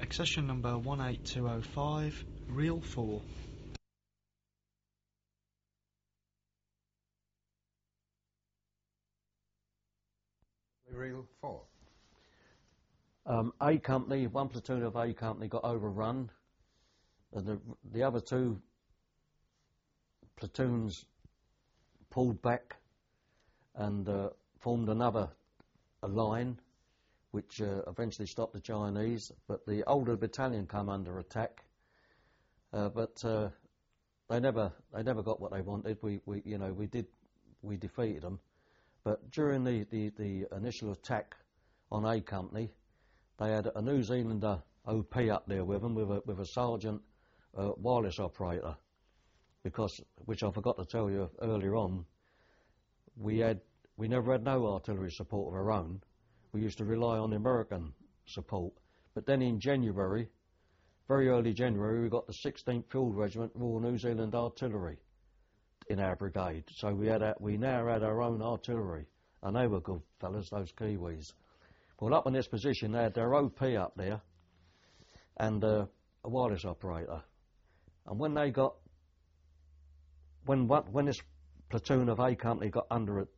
Accession number 18205, reel 4. Reel 4. A company, one platoon of A company got overrun, and the other two platoons pulled back and formed another line, which eventually stopped the Chinese. But the older battalion come under attack, but they never got what they wanted. We defeated them. But during the initial attack on A company, they had a New Zealander OP up there with them, with a sergeant wireless operator, which I forgot to tell you earlier on, we never had no artillery support of our own. We used to rely on the American support. But then in January, very early January, we got the 16th Field Regiment Royal New Zealand Artillery in our brigade. So we now had our own artillery, and they were good fellas, those Kiwis. Well, up in this position, they had their OP up there and a wireless operator. And when this platoon of A company got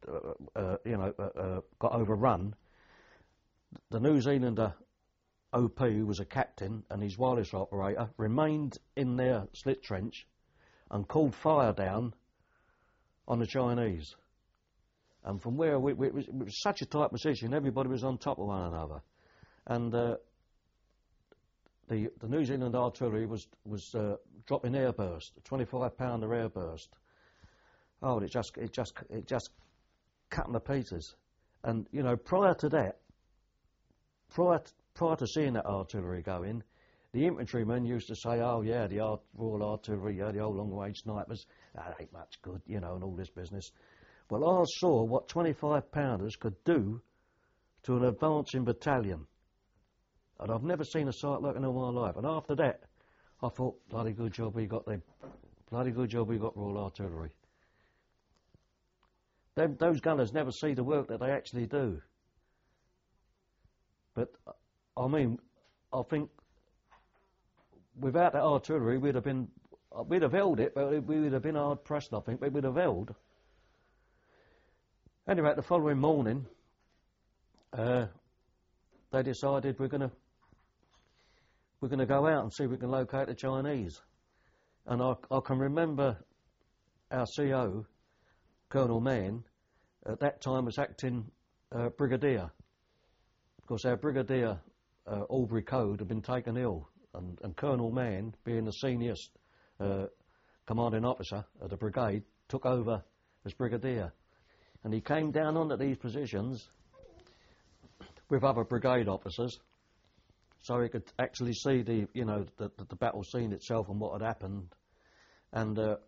got overrun, the New Zealander OP, who was a captain, and his wireless operator remained in their slit trench and called fire down on the Chinese. And from where it was such a tight position, everybody was on top of one another. And the New Zealand artillery was dropping airburst, 25-pounder airburst. Oh, it just cut them to pieces. And you know, prior to that, prior to seeing that artillery go in, the infantrymen used to say, "Oh yeah, the Royal Artillery, the old long-range snipers, that ain't much good, you know, and all this business." Well, I saw what 25-pounders could do to an advancing battalion, and I've never seen a sight like it in all my life. And after that, I thought, bloody good job we got them. Bloody good job we got Royal Artillery. Those gunners never see the work that they actually do. But I mean, I think without that artillery, we'd have held it, but we would have been hard pressed. I think, but we'd have held. Anyway, the following morning, they decided we're going to go out and see if we can locate the Chinese. And I can remember our CO, Colonel Mann, at that time was acting brigadier. Of course, our brigadier, Albury Code, had been taken ill, and Colonel Mann, being the seniorest commanding officer of the brigade, took over as brigadier. And he came down onto these positions with other brigade officers, so he could actually see the battle scene itself and what had happened. And the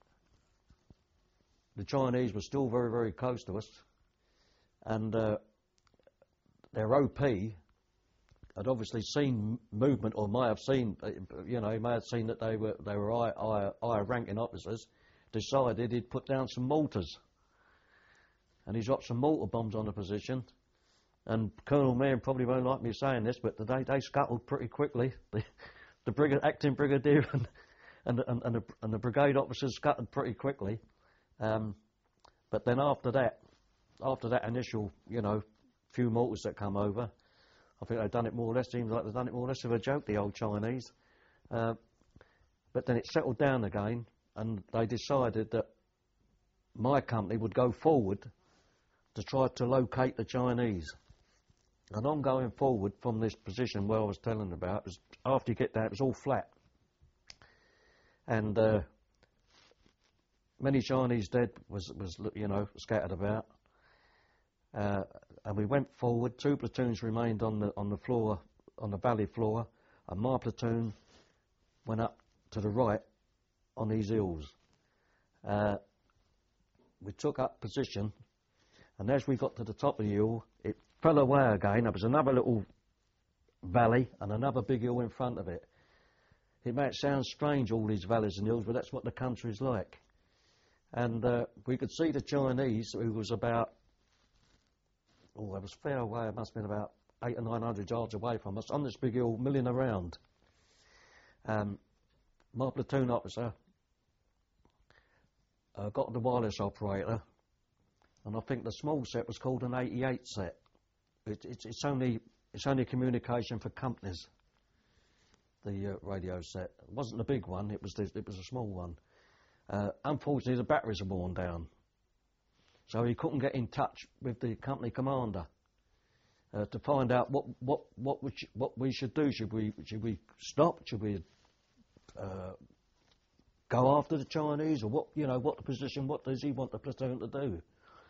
Chinese were still very, very close to us, and their OP had obviously seen movement, or may have seen, he may have seen that they were higher ranking officers. Decided he'd put down some mortars. And he dropped some mortar bombs on the position. And Colonel Mann probably won't like me saying this, but they scuttled pretty quickly. The acting brigadier and the brigade officers scuttled pretty quickly. But then after that initial, few mortars that come over, I think they've done it more or less. Seems like they've done it more or less of a joke, the old Chinese. But then it settled down again, and they decided that my company would go forward to try to locate the Chinese. And I'm going forward from this position where I was telling about. After you get there, it was all flat. And many Chinese dead was scattered about. And we went forward. 2 platoons remained on the floor, on the valley floor, and my platoon went up to the right on these hills. We took up position, and as we got to the top of the hill, it fell away again. There was another little valley and another big hill in front of it. It might sound strange, all these valleys and hills, but that's what the country's like. And we could see the Chinese, who was about, it was fair away, it must have been about 800 or 900 yards away from us on this big hill, milling around. My platoon officer got the wireless operator, and I think the small set was called an 88 set. It's only communication for companies. The radio set. It wasn't a big one. It was a small one. Unfortunately, the batteries were worn down, so he couldn't get in touch with the company commander to find out what we should do. Should we stop? Should we go after the Chinese, or what the position? What does he want the platoon to do?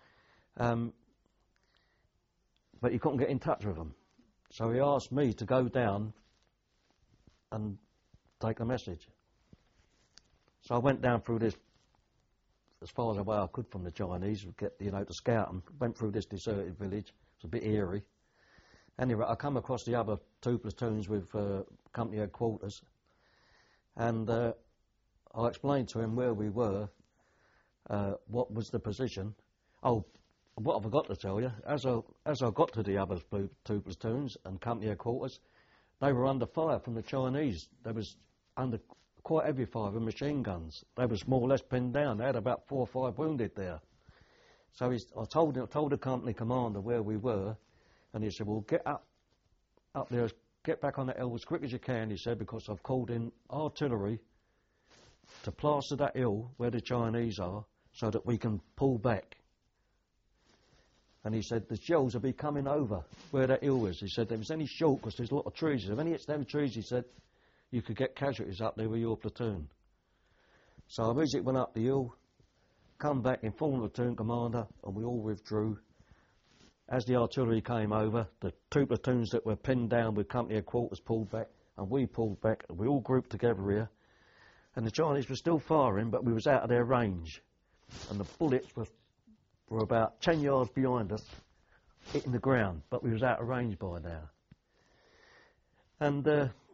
But he couldn't get in touch with them, so he asked me to go down and take a message. So I went down through this as far away I could from the Chinese, get to scout them. Went through this deserted village. It's a bit eerie. Anyway, I come across the other two platoons with company headquarters, and I explained to him where we were, what was the position. Oh, what I forgot to tell you, as I got to the other two platoons and company headquarters, they were under fire from the Chinese. They was under quite heavy fire with machine guns. They was more or less pinned down. They had about 4 or 5 wounded there. So I told the company commander where we were, and he said, well, get up there, get back on the hill as quick as you can, he said, because I've called in artillery to plaster that hill where the Chinese are so that we can pull back. And he said, the shells will be coming over where that hill is. He said, if there's any short, because there's a lot of trees, if any hits them trees, he said, you could get casualties up there with your platoon. So I immediately went up the hill, come back, informed the platoon commander, and we all withdrew. As the artillery came over, the two platoons that were pinned down with company headquarters pulled back, and we pulled back, and we all grouped together here. And the Chinese were still firing, but we was out of their range. And the bullets were about 10 yards behind us, hitting the ground, but we was out of range by now. And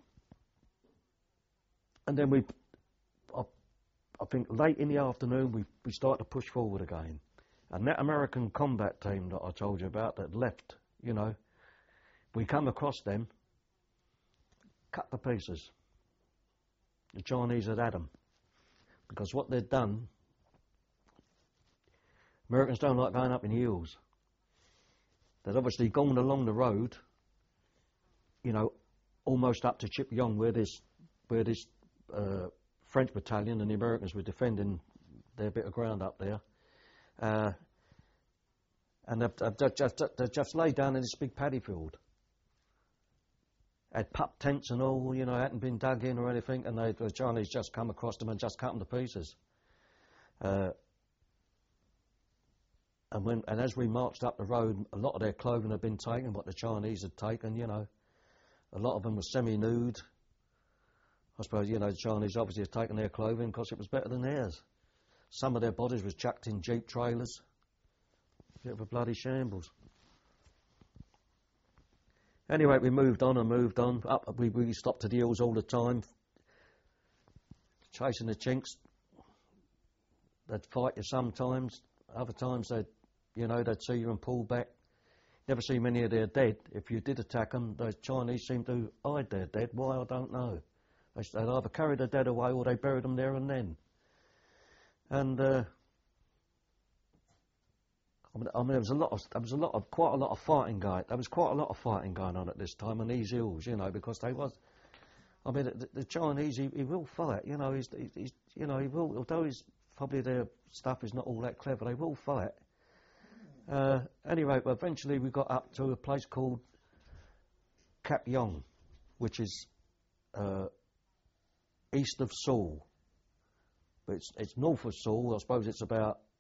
then I think late in the afternoon, we started to push forward again. And that American combat team that I told you about that left, we come across them, cut to pieces. The Chinese had them. Because what they'd done, Americans don't like going up in hills. They'd obviously gone along the road, almost up to Chip Yong, where this French battalion and the Americans were defending their bit of ground up there. And they've just laid down in this big paddy field. Had pup tents and all, hadn't been dug in or anything, and the Chinese just come across them and just cut them to pieces. And as we marched up the road, a lot of their clothing had been taken, what the Chinese had taken, A lot of them were semi-nude. I suppose, the Chinese obviously had taken their clothing because it was better than theirs. Some of their bodies was chucked in jeep trailers. Bit of a bloody shambles. Anyway, we moved on and moved on. We stopped at the hills all the time, chasing the chinks. They'd fight you sometimes. Other times they'd see you and pull back. Never see many of their dead. If you did attack them, the Chinese seemed to hide their dead. Why, I don't know. They'd either carry the dead away or they buried them there and then. And there was quite a lot of fighting going. There was quite a lot of fighting going on at this time on these hills, because they was. The Chinese, he will fight. He will. Although probably their stuff is not all that clever, they will fight. Anyway, eventually we got up to a place called Kap Yong, which is east of Seoul. But it's north of Seoul. I suppose it's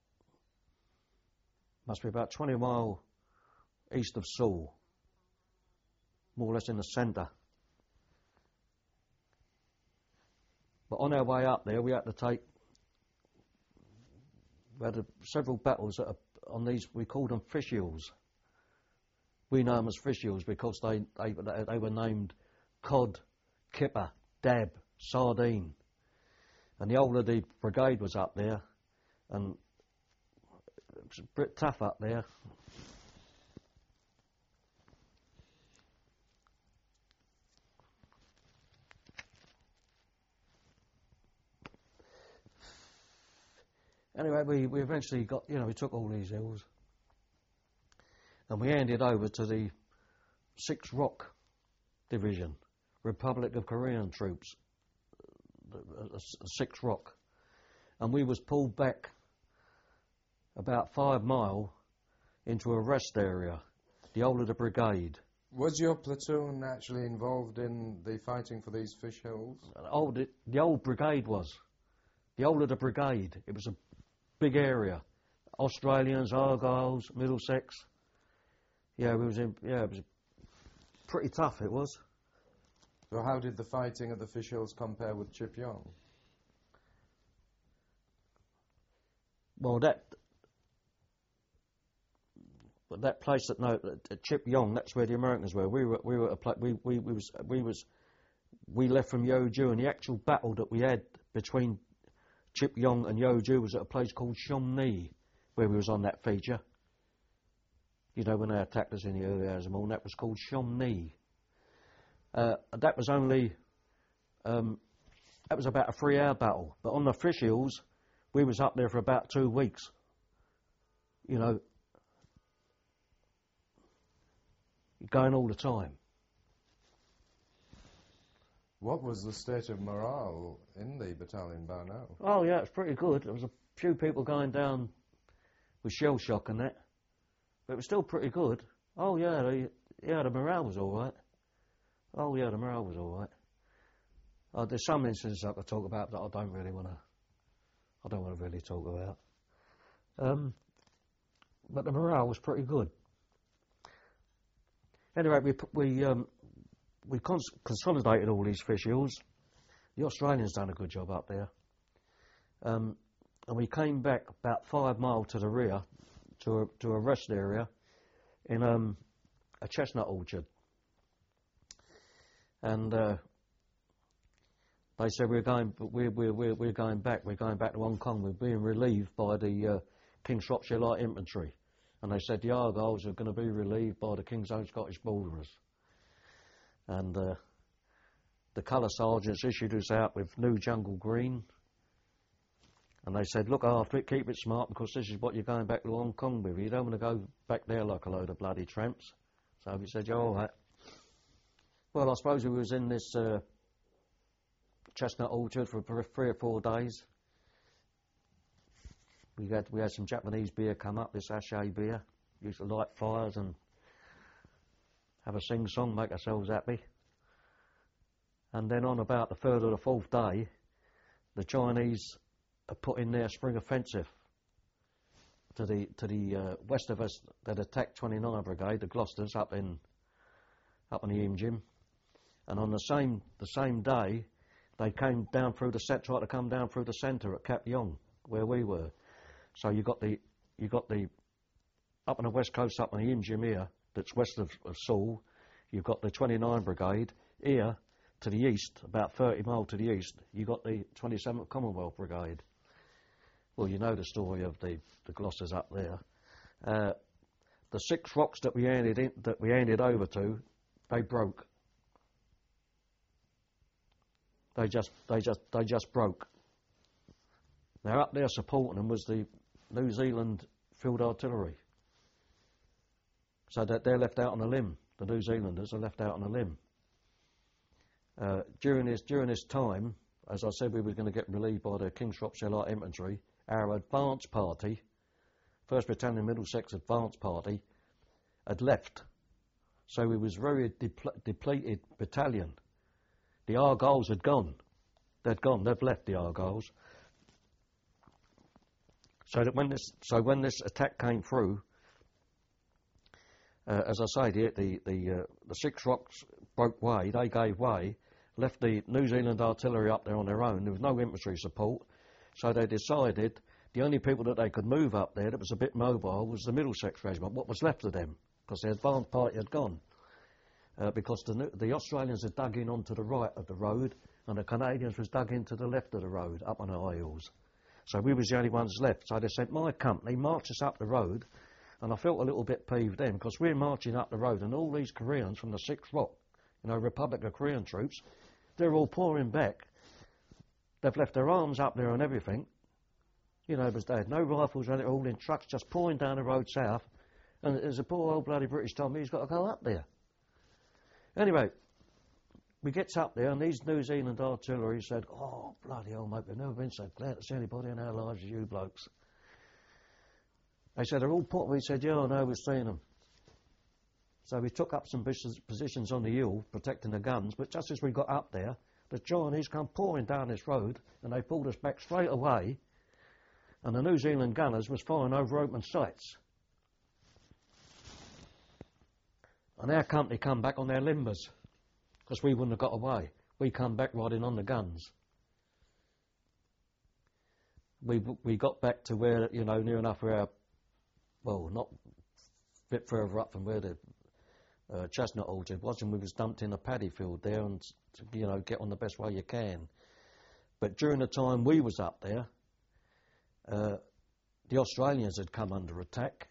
must be about 20 miles east of Seoul, more or less in the centre. But on our way up there, we had several battles on these, we called them fish hills. We know them as fish hills because they were named cod, kipper, dab, sardine. And the whole of the brigade was up there, and it was a bit tough up there. Anyway, we eventually got, we took all these hills, and we handed over to the 6th Rock Division, Republic of Korean troops, the 6th Rock, and we was pulled back about 5 mile into a rest area, the whole of the brigade. Was your platoon actually involved in the fighting for these fish hills? The old brigade was. The whole of the brigade. It was a big area. Australians, Argylls, Middlesex. Yeah, it was pretty tough, it was. So how did the fighting at the fish hills compare with Chip Yong? Well, that place at Chip Yong, that's where the Americans were. We left from Yeoju, and the actual battle that we had between Chip Yong and Yeoju was at a place called Shomni, where we was on that feature. You know, when they attacked us in the early hours of the morning, that was called Shomni. That was only, that was about a 3-hour battle. But on the fish hills, we was up there for about 2 weeks. You know, going all the time. What was the state of morale in the battalion by now? Oh yeah, it's pretty good. There was a few people going down with shell shock and that, but it was still pretty good. Oh yeah, the morale was all right. Oh yeah, the morale was all right. There's some incidents I could talk about that I don't want to really talk about. But the morale was pretty good. Anyway, we consolidated all these fish hills. The Australians done a good job up there. And we came back about 5 mile to the rear to a rest area in a chestnut orchard. And they said we're going back to Hong Kong. We're being relieved by the King's Shropshire Light Infantry. And they said the Argylls are going to be relieved by the King's Own Scottish Borderers. And the colour sergeants issued us out with new jungle green. And they said, look after it, keep it smart, because this is what you're going back to Hong Kong with. You don't want to go back there like a load of bloody tramps. So we said, yeah, all right. Well, I suppose we was in this chestnut orchard for 3 or 4 days. We had some Japanese beer come up, this Asahi beer. Used to light fires and have a sing-song, make ourselves happy. And then on about the 3rd or the 4th day, the Chinese had put in their spring offensive to the west of us. They'd attacked 29 Brigade, the Gloucesters, up in the Imjim. And on the same day, they came down through tried to come down through the centre at Kap Yong, where we were. So you got the up on the west coast, up on the Imjim here, that's west of Seoul. You've got the 29 Brigade here to the east, about 30 mile to the east. You got the 27th Commonwealth Brigade. Well, you know the story of the Gloucesters up there. The 6 rocks that we handed over to, they broke. They just broke. Now up there supporting them was the New Zealand Field Artillery. So that they're left out on a limb. The New Zealanders are left out on a limb. During this time, as I said, we were going to get relieved by the King's Shropshire Light Infantry. Our advance party, 1st Battalion Middlesex Advance Party, had left. So we was very depleted battalion. The Argylls had gone. They've left the Argylls. So when this attack came through, as I say, the 6 rocks broke way. They gave way, left the New Zealand artillery up there on their own. There was no infantry support, so they decided the only people that they could move up there that was a bit mobile was the Middlesex Regiment, what was left of them, because the advance party had gone. Because the Australians had dug in onto the right of the road, and the Canadians was dug into the left of the road, up on the high hills. So we was the only ones left. So they sent my company, marched us up the road, and I felt a little bit peeved then, because we're marching up the road, and all these Koreans from the 6th Rock, Republic of Korean troops, they're all pouring back. They've left their arms up there and everything, You know, they had no rifles and it all in trucks just pouring down the road south. And there's a poor old bloody British Tommy who's got to go up there. Anyway, we gets up there and these New Zealand artillery said, oh, bloody hell, mate, we've never been so glad to see anybody in our lives as you blokes. They said, they're all put. We said, yeah, I know, we've seen them. So we took up some positions on the hill, protecting the guns, but just as we got up there, the Chinese come pouring down this road and they pulled us back straight away, and the New Zealand gunners was firing over open sights. And our company come back on their limbers, because we wouldn't have got away. We come back riding on the guns. We got back to where, you know, near enough where our, well, not a bit further up from where the chestnut orchard was, and we was dumped in a paddy field there and, you know, get on the best way you can. But during the time we was up there, the Australians had come under attack.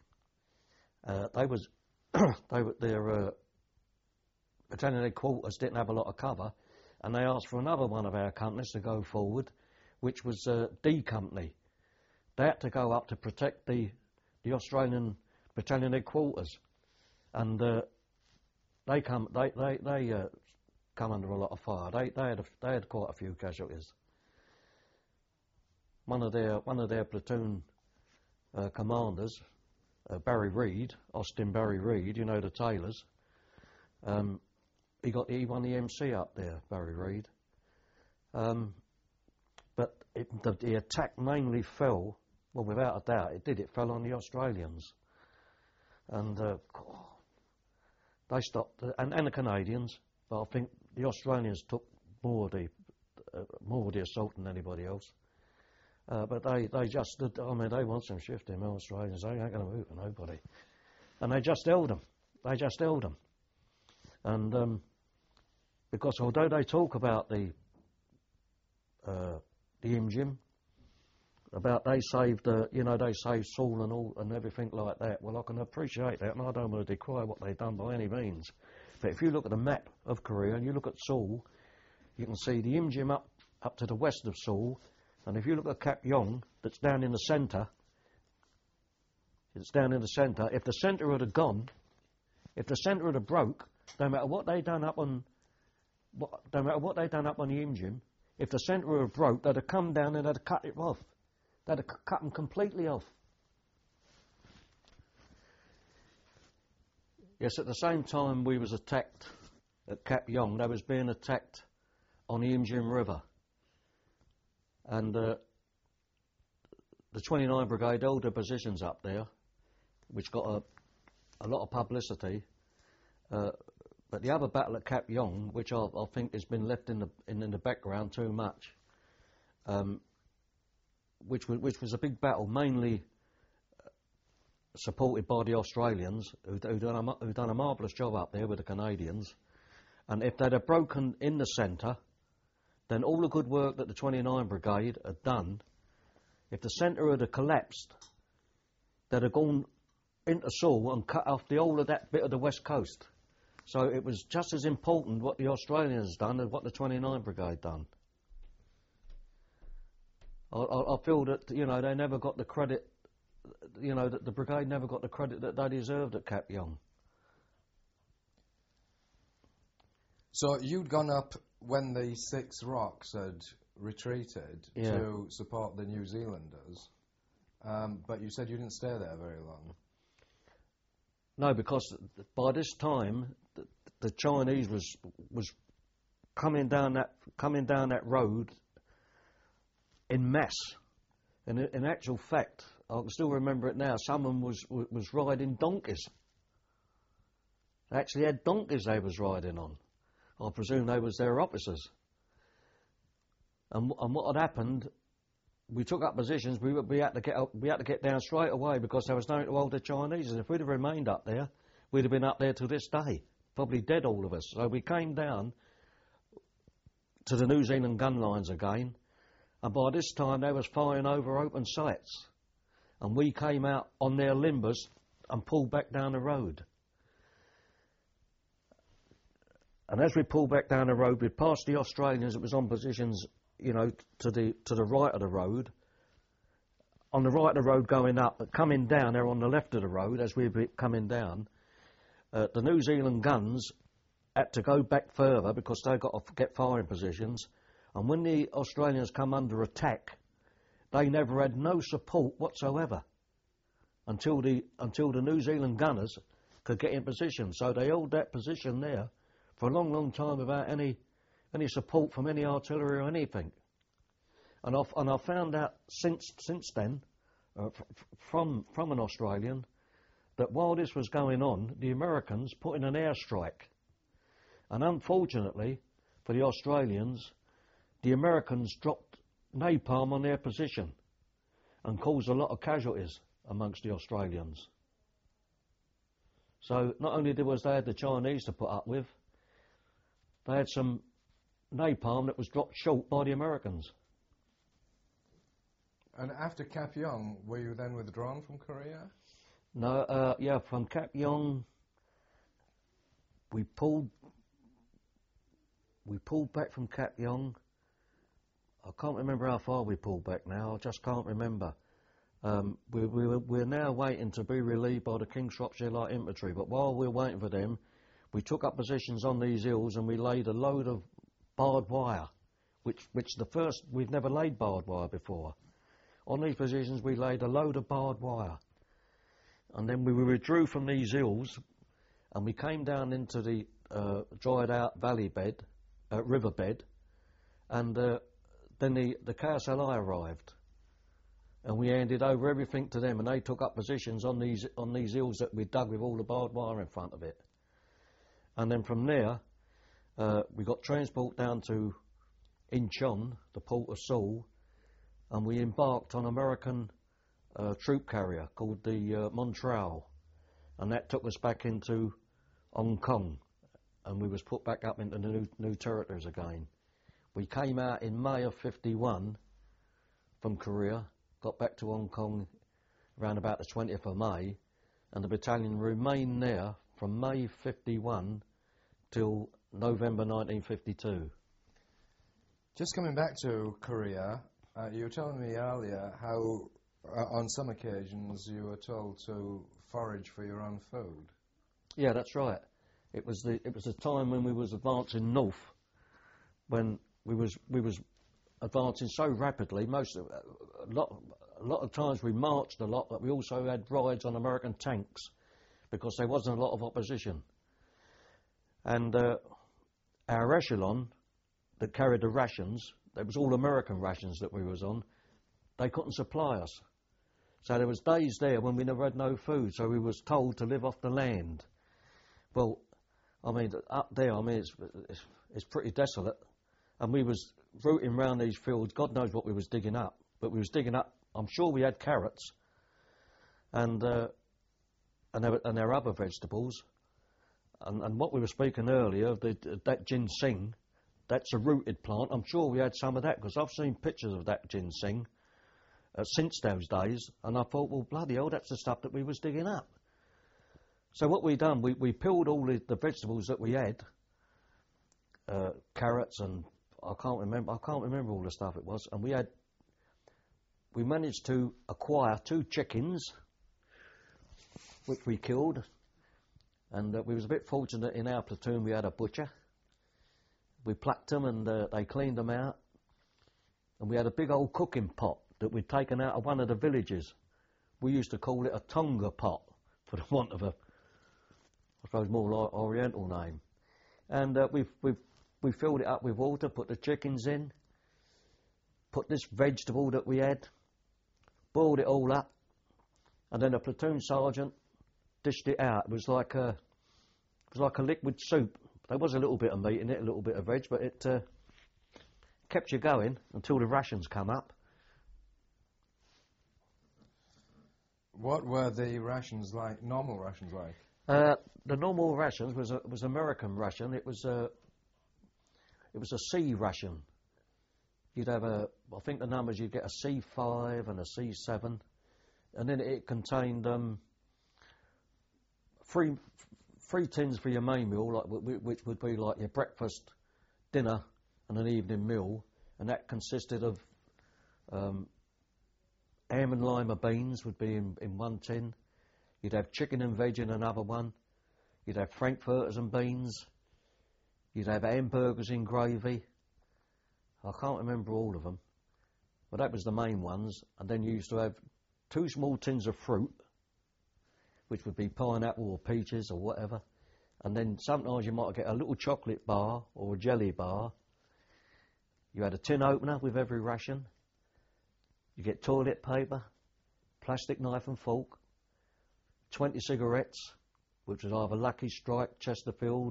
Their battalion headquarters didn't have a lot of cover, and they asked for another one of our companies to go forward, which was D Company. They had to go up to protect the Australian battalion headquarters, and they come under a lot of fire. They had quite a few casualties. One of their platoon commanders, Barry Reid, Austin Barry Reid, you know, the Taylors. He won the MC up there, Barry Reid. But the attack mainly fell, well, without a doubt, it fell on the Australians. And they stopped, and the Canadians, but I think the Australians took more of the assault than anybody else. But they just stood, I mean, they want some shifting, the Australians, they ain't going to move for nobody. And they just held them. And because although they talk about the Imjim, about they saved, you know, they saved Saul and all and everything like that. Well, I can appreciate that, and I don't want to decry what they've done by any means. But if you look at the map of Korea and you look at Seoul, you can see the Imjim up to the west of Seoul, and if you look at Kap Yong, that's down in the centre, if the centre had gone, if the centre had broke, no matter what they done up on the Imjim, if the centre had broke, they'd have come down and they'd have cut it off. They'd have cut them completely off. Yes, at the same time we was attacked at Kap Yong, they was being attacked on the Imjim River. And the 29 Brigade held their positions up there, which got a lot of publicity. But the other battle at Kap Yong, which I think has been left in the background too much, which was a big battle, mainly supported by the Australians, who done a marvellous job up there with the Canadians. And if they'd have broken in the centre, then all the good work that the 29 Brigade had done, if the centre had collapsed, they'd have gone into Seoul and cut off the whole of that bit of the west coast. So it was just as important what the Australians done as what the 29 Brigade done. I feel that, you know, they never got the credit, you know, that the brigade never got the credit that they deserved at Kap Yong. So you'd gone up when the Six Rocks had retreated to support the New Zealanders, but you said you didn't stay there very long. No, because by this time the Chinese was coming down that road in mass. And in actual fact, I can still remember it now. Someone was riding donkeys. They actually had donkeys they was riding on. I presume they was their officers. And what had happened, we took up positions. We had to get down straight away because there was nothing to hold the Chinese. And if we'd have remained up there, we'd have been up there to this day, probably dead, all of us. So we came down to the New Zealand gun lines again, and by this time they was firing over open sights, and we came out on their limbers and pulled back down the road. And as we pulled back down the road, we passed the Australians that was on positions, you know, to the right of the road. on the right of the road going up, but coming down, they're on the left of the road as we were coming down. The New Zealand guns had to go back further because they got to get firing positions. And when the Australians come under attack, they never had no support whatsoever until the New Zealand gunners could get in position. So they held that position there for a long, long time without any support from any artillery or anything. And I found out since then from an Australian that while this was going on, the Americans put in an airstrike. And unfortunately for the Australians, the Americans dropped napalm on their position and caused a lot of casualties amongst the Australians. So not only they had the Chinese to put up with, they had some napalm that was dropped short by the Americans. And after Kap Yong, were you then withdrawn from Korea? No, from Kap Yong, we pulled back from Kap Yong. I can't remember how far we pulled back now. I just can't remember. We're now waiting to be relieved by the King's Shropshire Light Infantry. But while we're waiting for them, we took up positions on these hills and we laid a load of barbed wire, which we've never laid barbed wire before. On these positions, we laid a load of barbed wire. And then we withdrew from these hills and we came down into the dried out riverbed, and then the KSLI arrived. And we handed over everything to them, and they took up positions on these hills that we dug with all the barbed wire in front of it. And then from there, we got transport down to Incheon, the port of Seoul, and we embarked on an American troop carrier called the Montreal, and that took us back into Hong Kong, and we was put back up into the new territories again. We came out in May of '51 from Korea, got back to Hong Kong around about the 20th of May, and the battalion remained there from May '51 till November 1952. Just coming back to Korea, you were telling me earlier how on some occasions you were told to forage for your own food. Yeah, that's right. It was a time when we was advancing north, when we was advancing so rapidly. A lot of times we marched a lot, but we also had rides on American tanks because there wasn't a lot of opposition. And our echelon that carried the rations, it was all American rations that we was on, they couldn't supply us. So there was days there when we never had no food, so we was told to live off the land. Well, I mean, up there, I mean, it's pretty desolate. And we was rooting round these fields, God knows what we was digging up. But we was digging up, I'm sure we had carrots and there were other vegetables. And what we were speaking earlier, that ginseng, that's a rooted plant. I'm sure we had some of that because I've seen pictures of that ginseng since those days. And I thought, well, bloody hell, that's the stuff that we was digging up. So what we done, we peeled all the vegetables that we had, carrots and I can't remember all the stuff it was, and we managed to acquire 2 chickens, which we killed, and we was a bit fortunate in our platoon we had a butcher. We plucked them and they cleaned them out, and we had a big old cooking pot that we'd taken out of one of the villages. We used to call it a Tonga pot, for the want of a, I suppose, more like oriental name. And we filled it up with water, put the chickens in, put this vegetable that we had, boiled it all up, and then a platoon sergeant dished it out. It was like a liquid soup. There was a little bit of meat in it, a little bit of veg, but it kept you going until the rations come up. What were the rations like, normal rations like? The normal rations was American ration. It was a C ration. You'd have I think the numbers, you'd get a C5 and a C7, and then it contained three tins for your main meal, which would be like your breakfast, dinner, and an evening meal, and that consisted of ham and lima beans would be in one tin. You'd have chicken and veg in another one. You'd have frankfurters and beans. You'd have hamburgers in gravy. I can't remember all of them, but that was the main ones. And then you used to have 2 small tins of fruit, which would be pineapple or peaches or whatever. And then sometimes you might get a little chocolate bar or a jelly bar. You had a tin opener with every ration. You get toilet paper, plastic knife and fork, 20 cigarettes, which was either Lucky Strike, Chesterfield,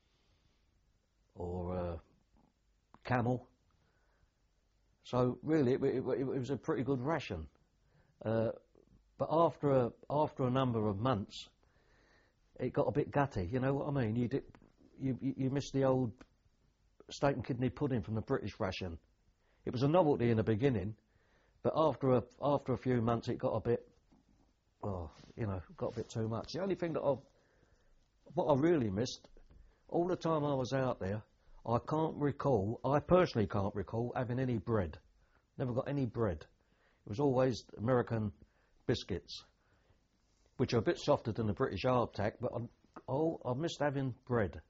or Camel. So really, it was a pretty good ration. But after a number of months, it got a bit gutty. You know what I mean? You missed the old steak and kidney pudding from the British ration. It was a novelty in the beginning, but after a few months, it got a bit, got a bit too much. The only thing that what I really missed, all the time I was out there, I personally can't recall having any bread. Never got any bread. It was always American biscuits, which are a bit softer than the British hardtack, but I missed having bread.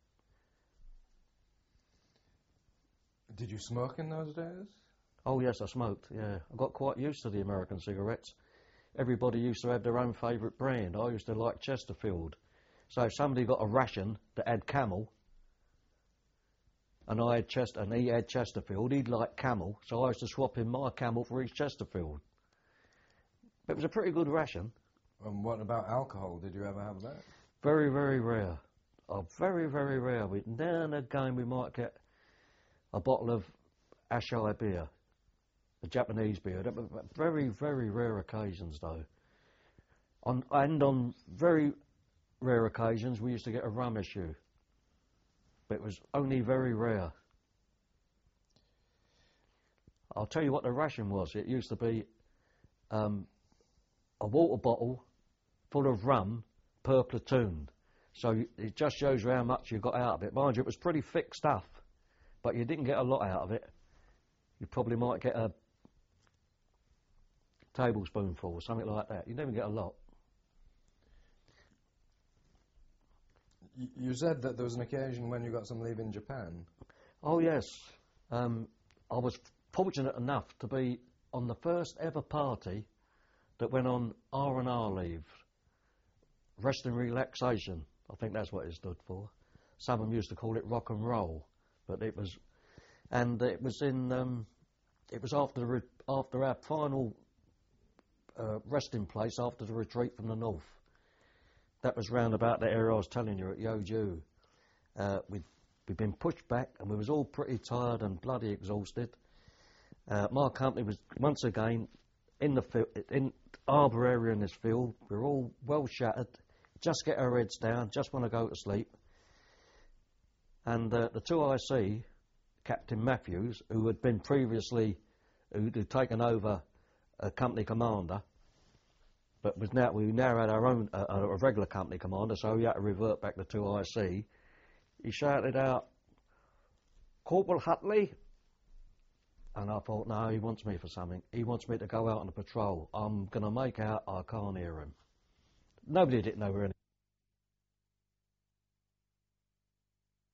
Did you smoke in those days? Oh yes, I smoked, yeah. I got quite used to the American cigarettes. Everybody used to have their own favourite brand. I used to like Chesterfield. So if somebody got a ration that had Camel, and he had Chesterfield, he'd like Camel, so I used to swap in my Camel for his Chesterfield. But it was a pretty good ration. And what about alcohol? Did you ever have that? Very, very rare. Very, very rare. Now and again we might get a bottle of Ashai beer, a Japanese beer. Very, very rare occasions though. On very rare occasions we used to get a rum issue. But it was only very rare. I'll tell you what the ration was. It used to be a water bottle full of rum per platoon. So it just shows you how much you got out of it. Mind you, it was pretty thick stuff, but you didn't get a lot out of it. You probably might get a tablespoonful or something like that. You never get a lot. You said that there was an occasion when you got some leave in Japan. Oh yes. I was fortunate enough to be on the first ever party that went on R&R leave. Rest and relaxation. I think that's what it stood for. Some of them used to call it rock and roll, but it was after our final resting place after the retreat from the north. That was round about the area I was telling you at Yeoju. We'd been pushed back and we was all pretty tired and bloody exhausted. My company was once again in harbour area in this field. We were all well shattered, just get our heads down, just want to go to sleep. And the 2IC, Captain Matthews, who had been previously, who'd taken over a company commander, but we now had our own a regular company commander, so he had to revert back to 2IC. He shouted out, "Corporal Hutley," and I thought, no, he wants me for something. He wants me to go out on a patrol. I'm going to make out I can't hear him. Nobody didn't know where